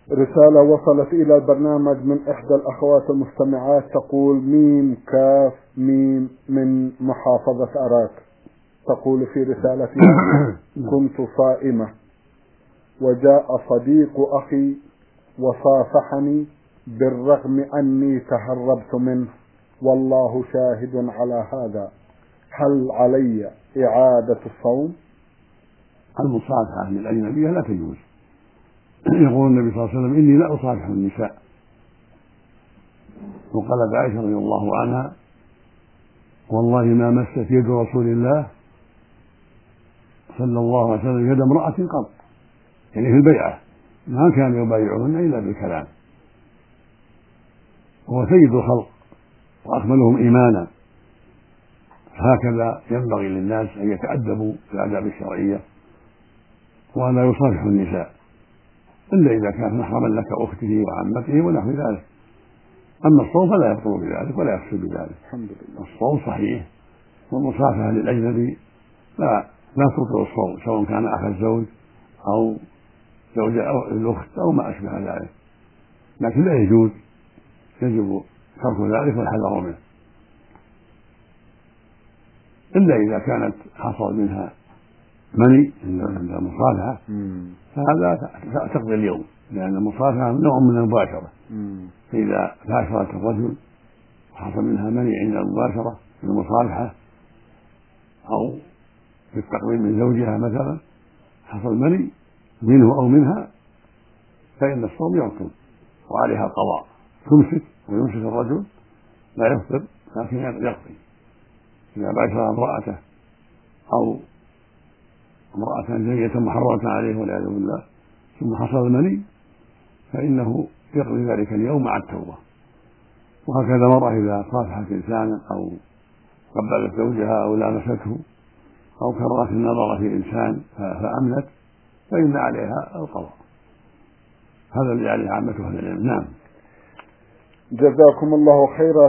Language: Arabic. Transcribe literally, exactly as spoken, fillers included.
رسالة وصلت إلى البرنامج من إحدى الأخوات المستمعات تقول: ميم كاف ميم من محافظة أراك. تقول في رسالتها: كنت صائمة وجاء صديق أخي وصافحني بالرغم أني تهربت منه، والله شاهد على هذا، هل علي إعادة الصوم؟ المصافحة للأجنبية لا تجوز. يقول النبي صلى الله عليه وسلم: إني لا أصافح النساء. وقالت عائشة رضي الله عنها: والله ما مست يد رسول الله صلى الله عليه وسلم يد امرأة قط، يعني في البيعة ما كان يبايعهن إلا بالكلام، هو سيد الخلق وأكملهم إيمانا، هكذا ينبغي للناس أن يتأدبوا في الآداب الشرعية وأن لا يصافحوا النساء إلا إذا كانت محرما لك أخته وعمته ونحو ذلك. أما الصوم فلا يبطل بذلك ولا يفسد بذلك، الحمد لله. الصوم صحيح، والمصافحة للأجنبي لا لا تبطل الصوم، سواء كان أخ الزوج أو زوجة أو الأخت أو ما أشبه ذلك، لكن لا يجوز، يجب ترك ذلك والحذر منه، إلا إذا كانت حصل منها مني عند المصافحة فهذا تقضي اليوم، لأن المصافحة نوع من المباشرة. فإذا باشرت الرجل وحصل منها مني عند المباشرة في المصافحة أو في التقريب من زوجها مثلا حصل مني منه أو منها فإن الصوم يبطل وعليها القضاء، تمسك ويمسك الرجل لا يفطر لكن يقضي. إذا باشر امرأته أو امرأة زوجة محرمة عليه والعياذ بالله ثم حصل المني فإنه يقضي ذلك اليوم مع التوبة. وهكذا مرة إذا صافحت إنسانا أو قبلت زوجها أو لامسته أو كرهت النظر في إنسان فأملت فإن عليها القضاء. هذا الذي عليه عامة أهل العلم. نعم. جزاكم الله خيرا.